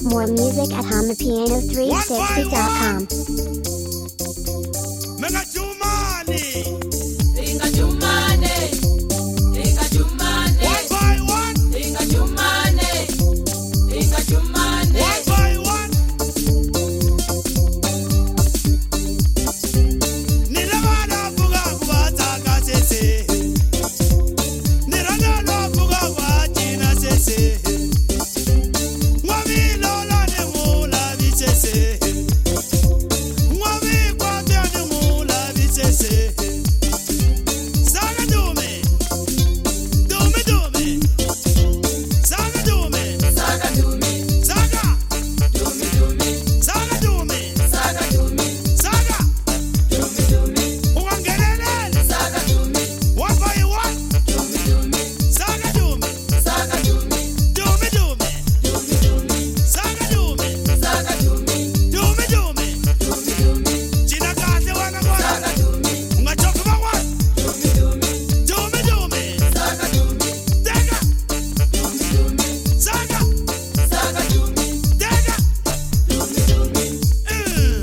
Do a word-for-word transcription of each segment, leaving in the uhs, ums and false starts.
More music at hum the piano three sixty dot com. Menga Jumani. Inga Jumane. Inga Jumane. One by one. Inga Jumane. Inga Jumane. One by one. Nilavana buga buata kasese. Nirana lo buga buatina sese. Mwami lola ne mula bisese. Mwami kwa ne mula bisese. Saga dume. Dume dume. Saga dume. Saga Dumi. Saga. Dumi Dumi. Saga dume. Saga Dumi. Saga. Dumi Dumi. Uwangelelele. Saga Dumi. One by one. Dumi Dumi. Saga dume. Saga Dumi. Dume dume. Dumi Dumi. Saga dume. Saga Dumi. Dume dume. Dumi Dumi. Jina kate wana kwa. Saga Dumi. Ungachoka bawa. Dumi Dumi. Dume dume. Saga Dumi. Dega. Dumi Dumi. Saga. Saga Dumi. Dega. Dumi Dumi. Mm.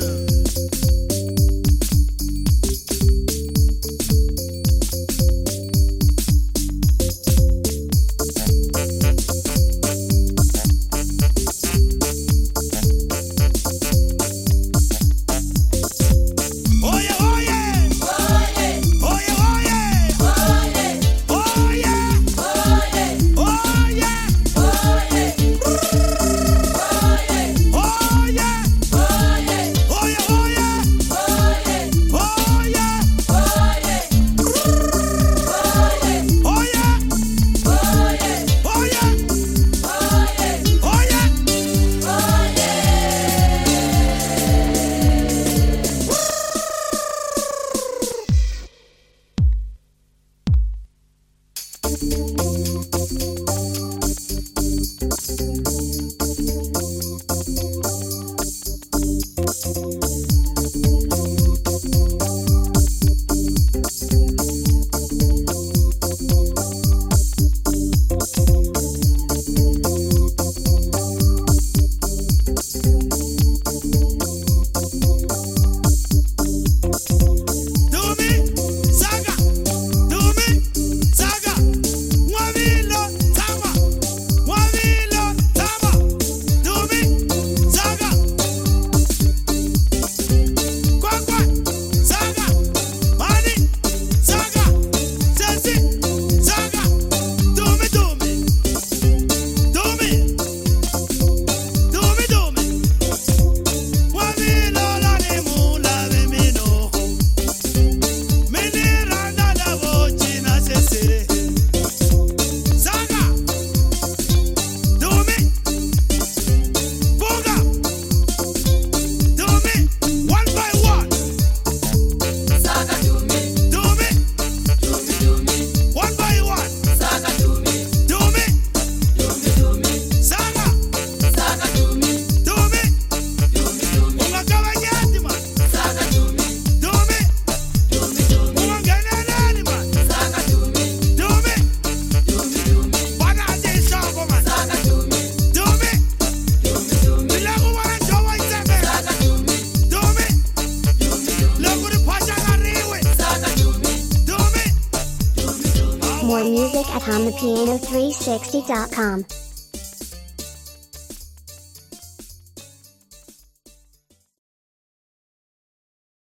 Oye, oye. Oye. Oye, oye. Oye. Oye. Oye. Oye. Oye. Oye. Oye. Oye. Oye, oye. Oye. Oye. Oye. Oye. Oye. Oye. Oye. Oye. Oye. Oye. Dumi, saga, dumi, saga. Mwavilo tama, mwavilo tama. Dumi, saga. Kwakwa, saga. Mani, saga. Sesi, saga. Dumi, dumi. Dumi. Dumi, dumi. Mwavilo la ni mula vemino. Miniranda da vocina sese. Saga. Dumi. Buga. Dumi. One by one. Saga Dumi. Dumi. Dumi Dumi. One by one. Saga Dumi. Dumi. Dumi Dumi. Saga. Saga Dumi. Dumi. Dumi Dumi. Ungakabanyati man. Saga Dumi. Dumi. Dumi Dumi. Ungangenelani man. Saga Dumi. Dumi. Dumi Dumi. Bana azishoko man. Saga Dumi. Dumi. Dumi Dumi. Bilaku wana jowa isebe. Saga Dumi. Dumi. Dumi Dumi. Lokuri pacha ngariwe. Saga Dumi. Dumi. Dumi Dumi. More music at hum the piano three sixty dot com.